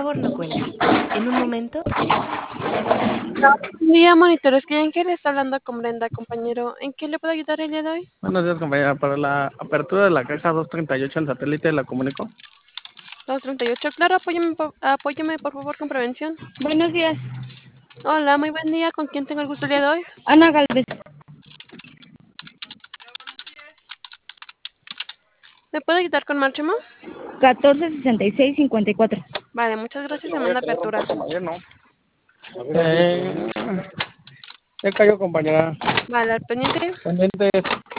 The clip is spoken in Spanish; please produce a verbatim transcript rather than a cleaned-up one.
favor, no cuelgue. En un momento. Buen día, monitores. ¿Quién quiere? Está hablando con Brenda, compañero. ¿En qué le puedo ayudar el día de hoy? Buenos días, compañera. Para la apertura de la caja doscientos treinta y ocho en satélite, ¿la comunico? dos treinta y ocho. Claro, apóyeme, por- apóyeme por favor con prevención. Buenos días, Hola, muy buen día. ¿Con quién tengo el gusto el día de hoy? Ana Galvez. ¿Me puede ayudar con Máximo? catorce sesenta y seis cincuenta y cuatro. Vale, muchas gracias. Se manda apertura. ¿no? Eh, ya cayó, compañera. Vale, al pendiente. Pendientes.